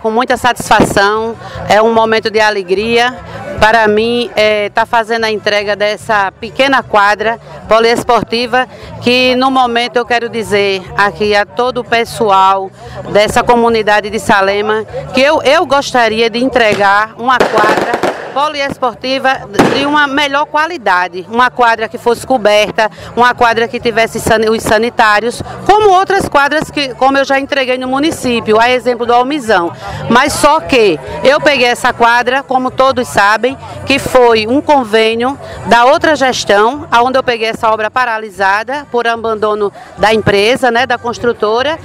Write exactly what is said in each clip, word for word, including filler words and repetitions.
com muita satisfação, é um momento de alegria. Para mim, está é, fazendo a entrega dessa pequena quadra poliesportiva, que no momento eu quero dizer aqui a todo o pessoal dessa comunidade de Salema, que eu, eu gostaria de entregar uma quadra poliesportiva de uma melhor qualidade, uma quadra que fosse coberta, uma quadra que tivesse os sanitários, como outras quadras que, como eu já entreguei no município, a exemplo do Almizão. Mas só que eu peguei essa quadra, como todos sabem, que foi um convênio da outra gestão, onde eu peguei essa obra paralisada por abandono da empresa, né, da construtora,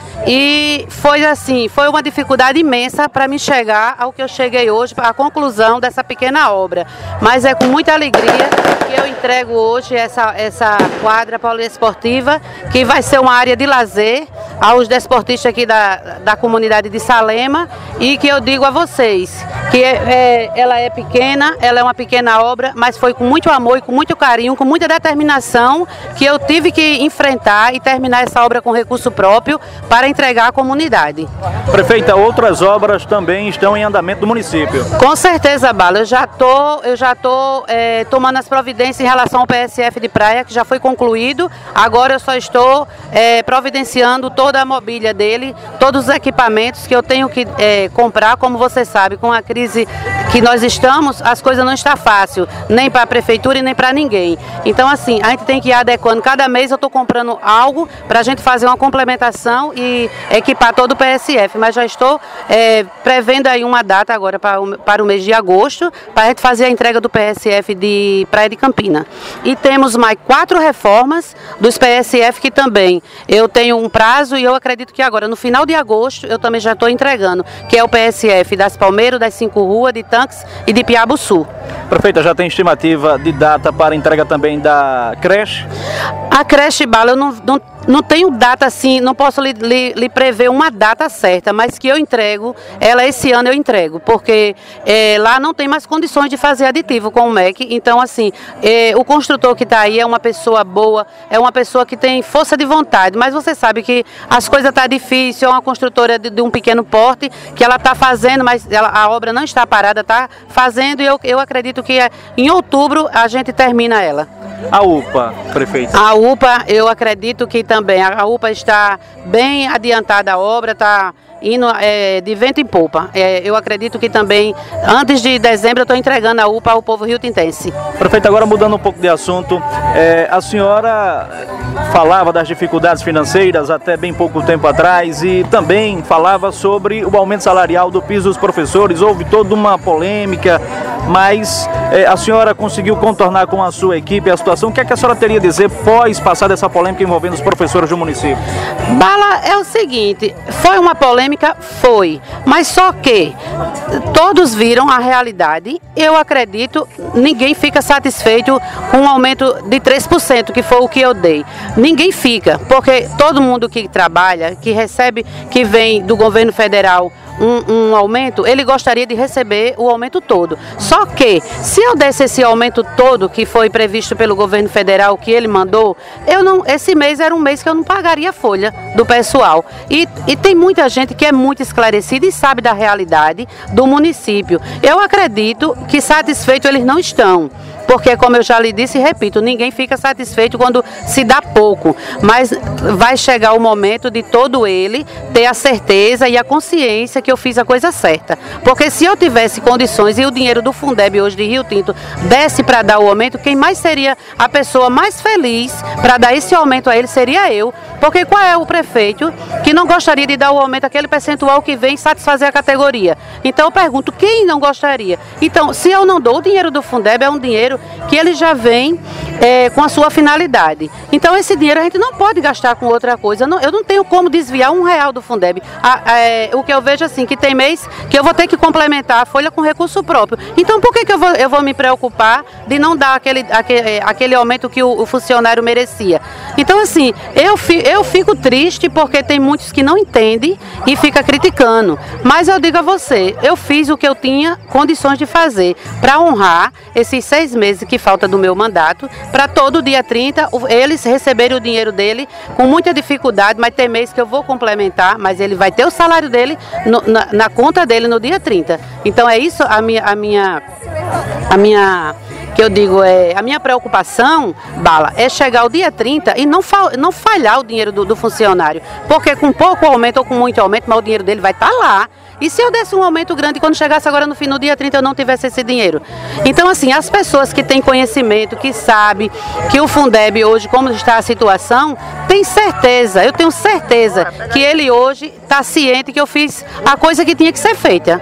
e foi assim, foi uma dificuldade imensa para me chegar ao que eu cheguei hoje, a conclusão dessa pequena obra, mas é com muita alegria que eu entrego hoje essa, essa quadra poliesportiva, que vai ser uma área de lazer aos desportistas aqui da, da comunidade de Salema, e que eu digo a vocês que é, é, ela é pequena, ela é uma pequena obra, mas foi com muito amor e com muito carinho, com muita determinação, que eu tive que enfrentar e terminar essa obra com recurso próprio para entregar à comunidade. Prefeita, outras obras também estão em andamento do município? Com certeza, Bala, eu já tô, eu já tô é, tomando as providências em relação ao P S F de praia, que já foi concluído. Agora eu só estou é, providenciando toda a mobília dele, todos os equipamentos que eu tenho que é, comprar. Como você sabe, com a crise que nós estamos, as coisas não estão fácil, nem para a prefeitura e nem para ninguém. Então, assim, a gente tem que ir adequando. Cada mês eu estou comprando algo para a gente fazer uma complementação e equipar todo o P S F. Mas já estou é, prevendo aí uma data agora para o, para o mês de agosto, para a gente fazer a entrega do P S F de Praia de Campina. E temos mais quatro reformas dos P S F que também eu tenho um prazo, e eu acredito que agora, no final de agosto, eu também já estou entregando, que é o P S F das Palmeiras, das Cinco Ruas, de Tanques e de Piabuçu. Prefeita, já tem estimativa de data para entrega também da creche? A creche, Bala, eu não, não, não tenho data assim, não posso lhe, lhe, lhe prever uma data certa, mas que eu entrego, ela esse ano eu entrego, porque é, lá não tem mais condições de fazer aditivo com o M E C, então assim, é, o construtor que está aí é uma pessoa boa, é uma pessoa que tem força de vontade, mas você sabe que as coisas estão difíceis, é uma construtora de, de um pequeno porte, que ela está fazendo, mas ela, a obra não está parada, está fazendo, e eu, eu acredito que em outubro a gente termina ela. A U P A, prefeita? A U P A, eu acredito que também, a U P A está bem adiantada a obra, está indo é, de vento em popa. É, eu acredito que também, antes de dezembro, eu estou entregando a U P A ao povo riotintense. Prefeita, agora mudando um pouco de assunto, é, a senhora falava das dificuldades financeiras até bem pouco tempo atrás, e também falava sobre o aumento salarial do piso dos professores. Houve toda uma polêmica, mas é, a senhora conseguiu contornar com a sua equipe a situação. O que é que a senhora teria a dizer pós passar dessa polêmica envolvendo os professores do município? Bala, é o seguinte, foi uma polêmica? Foi, mas só que todos viram a realidade. Eu acredito, ninguém fica satisfeito com um aumento de três por cento, que foi o que eu dei. Ninguém fica, porque todo mundo que trabalha, que recebe, que vem do governo federal, Um, um aumento, ele gostaria de receber o aumento todo. Só que, se eu desse esse aumento todo que foi previsto pelo governo federal, que ele mandou, eu não, esse mês era um mês que eu não pagaria a folha do pessoal. E, e tem muita gente que é muito esclarecida e sabe da realidade do município. Eu acredito que satisfeitos eles não estão. Porque, como eu já lhe disse e repito, ninguém fica satisfeito quando se dá pouco, mas vai chegar o momento de todo ele ter a certeza e a consciência que eu fiz a coisa certa. Porque se eu tivesse condições e o dinheiro do Fundeb hoje de Rio Tinto desse para dar o aumento, quem mais seria a pessoa mais feliz para dar esse aumento a ele seria eu. Porque qual é o prefeito que não gostaria de dar o aumento àquele percentual que vem satisfazer a categoria? Então eu pergunto, quem não gostaria? Então, se eu não dou o dinheiro do Fundeb, é um dinheiro que ele já vem é, com a sua finalidade. Então esse dinheiro a gente não pode gastar com outra coisa. Eu não, eu não tenho como desviar um real do Fundeb. A, a, é, o que eu vejo assim, que tem mês que eu vou ter que complementar a folha com recurso próprio. Então por que, que eu, vou, eu vou me preocupar de não dar aquele, aquele, aquele aumento que o, o funcionário merecia? Então assim, eu, fi, eu fico triste porque tem muitos que não entendem e fica criticando. Mas eu digo a você, eu fiz o que eu tinha condições de fazer para honrar esses seis meses meses que falta do meu mandato, para todo dia trinta eles receberem o dinheiro dele com muita dificuldade, mas tem mês que eu vou complementar, mas ele vai ter o salário dele no, na, na conta dele no dia trinta. Então é isso a minha, a minha, a minha que eu digo, é, a minha preocupação, Bala, é chegar o dia trinta e não, fa não falhar o dinheiro do, do funcionário, porque com pouco aumento ou com muito aumento, mas o dinheiro dele vai estar lá. E se eu desse um aumento grande quando chegasse agora no fim, no dia trinta, eu não tivesse esse dinheiro? Então, assim, as pessoas que têm conhecimento, que sabem que o Fundeb hoje, como está a situação, tem certeza, eu tenho certeza que ele hoje está ciente que eu fiz a coisa que tinha que ser feita.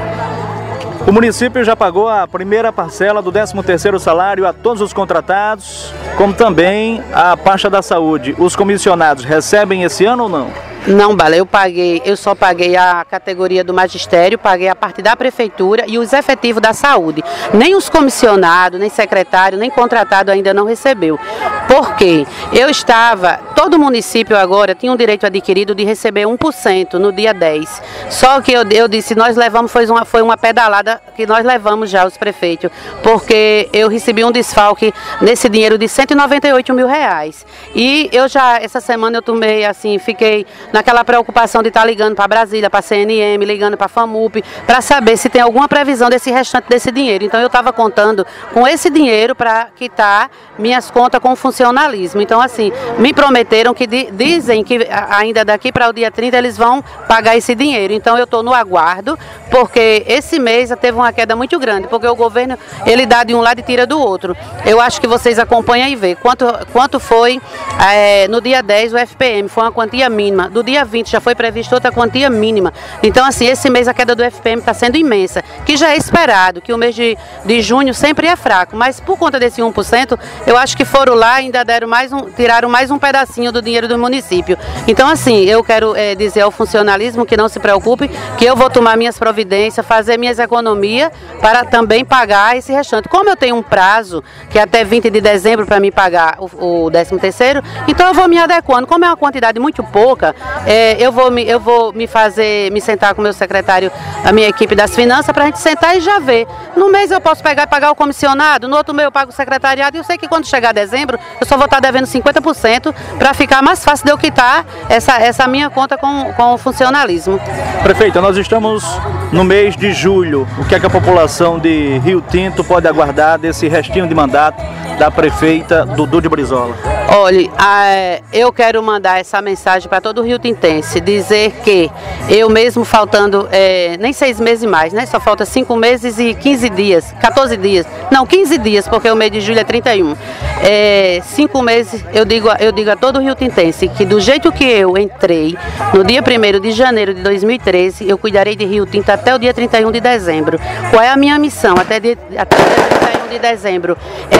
O município já pagou a primeira parcela do décimo terceiro salário a todos os contratados, como também a pasta da saúde. Os comissionados recebem esse ano ou não? Não, Bala, eu paguei, eu só paguei a categoria do magistério, paguei a parte da prefeitura e os efetivos da saúde. Nem os comissionados, nem secretário, nem contratado ainda não recebeu. Por quê? Eu estava, todo município agora tinha um direito adquirido de receber um por cento no dia dez. Só que eu, eu disse, nós levamos, foi uma, foi uma pedalada que nós levamos já os prefeitos, porque eu recebi um desfalque nesse dinheiro de cento e noventa e oito mil reais. E eu já, essa semana eu tomei assim, fiquei naquela preocupação de estar ligando para Brasília, para a C N M, ligando para a FAMUP, para saber se tem alguma previsão desse restante desse dinheiro. Então eu estava contando com esse dinheiro para quitar minhas contas com o funcionalismo. Então assim, me prometeram que di dizem que ainda daqui para o dia trinta eles vão pagar esse dinheiro. Então eu estou no aguardo, porque esse mês teve uma queda muito grande, porque o governo ele dá de um lado e tira do outro. Eu acho que vocês acompanham e vê quanto, quanto foi é, no dia dez o F P M, foi uma quantia mínima. Do dia vinte já foi prevista outra quantia mínima. Então, assim, esse mês a queda do F P M está sendo imensa, que já é esperado, que o mês de, de junho sempre é fraco, mas por conta desse um por cento, eu acho que foram lá e ainda deram mais um, tiraram mais um pedacinho do dinheiro do município. Então, assim, eu quero é, dizer ao funcionalismo que não se preocupe, que eu vou tomar minhas providências, fazer minhas economias para também pagar esse restante. Como eu tenho um prazo, que é até vinte de dezembro para me pagar o, o décimo terceiro, então eu vou me adequando. Como é uma quantidade muito pouca, É, eu, vou me, eu vou me fazer, me sentar com o meu secretário, a minha equipe das finanças, para a gente sentar e já ver. No mês eu posso pegar e pagar o comissionado, no outro mês eu pago o secretariado, e eu sei que quando chegar dezembro, eu só vou estar devendo cinquenta por cento para ficar mais fácil de eu quitar essa, essa minha conta com, com o funcionalismo. Prefeita, nós estamos no mês de julho. O que é que a população de Rio Tinto pode aguardar desse restinho de mandato da prefeita Dudu de Brizola? Olha, eu quero mandar essa mensagem para todo o Rio Tintense, dizer que eu mesmo faltando é, nem seis meses mais, né? Só falta cinco meses e quinze dias, quatorze dias, não, quinze dias, porque o mês de julho é trinta e um. É, cinco meses, eu digo, eu digo a todo o Rio Tintense que do jeito que eu entrei, no dia primeiro de janeiro de dois mil e treze, eu cuidarei de Rio Tinto até o dia trinta e um de dezembro. Qual é a minha missão até, de, até o dia trinta e um de dezembro?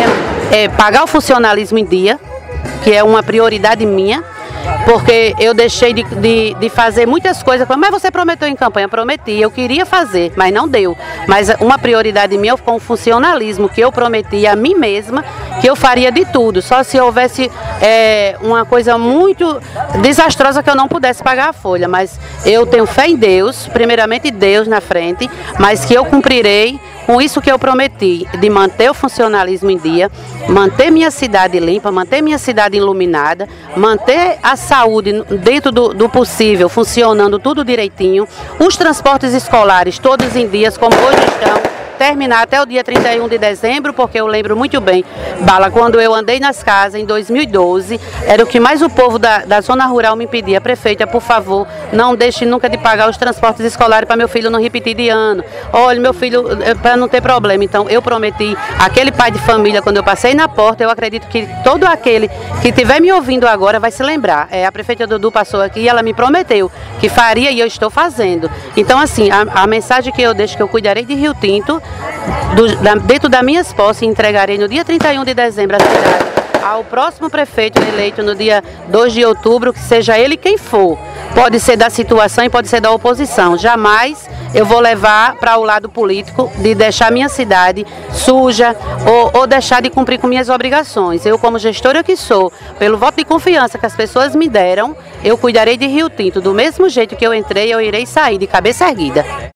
É, é pagar o funcionalismo em dia, que é uma prioridade minha, porque eu deixei de, de, de fazer muitas coisas. Mas você prometeu em campanha? Prometi, eu queria fazer, mas não deu. Mas uma prioridade minha com o funcionalismo, que eu prometi a mim mesma, que eu faria de tudo, só se houvesse é, uma coisa muito desastrosa que eu não pudesse pagar a folha. Mas eu tenho fé em Deus, primeiramente Deus na frente, mas que eu cumprirei com isso que eu prometi, de manter o funcionalismo em dia, manter minha cidade limpa, manter minha cidade iluminada, manter a saúde dentro do, do possível, funcionando tudo direitinho, os transportes escolares todos em dias, como hoje estão, terminar até o dia trinta e um de dezembro, porque eu lembro muito bem, Bala, quando eu andei nas casas em dois mil e doze, era o que mais o povo da, da zona rural me pedia: prefeita, por favor, não deixe nunca de pagar os transportes escolares para meu filho não repetir de ano. Olha, meu filho, para não ter problema. Então eu prometi, aquele pai de família, quando eu passei na porta, eu acredito que todo aquele que estiver me ouvindo agora vai se lembrar. É, a prefeita Dudu passou aqui e ela me prometeu que faria, e eu estou fazendo. Então, assim, a, a mensagem que eu deixo, que eu cuidarei de Rio Tinto, Do, da, dentro das minhas posses, entregarei no dia trinta e um de dezembro a cidade ao próximo prefeito eleito no dia dois de outubro, que seja ele quem for. Pode ser da situação e pode ser da oposição. Jamais eu vou levar para o lado político de deixar minha cidade suja ou, ou deixar de cumprir com minhas obrigações. Eu, como gestora que sou, pelo voto de confiança que as pessoas me deram, eu cuidarei de Rio Tinto. Do mesmo jeito que eu entrei, eu irei sair de cabeça erguida.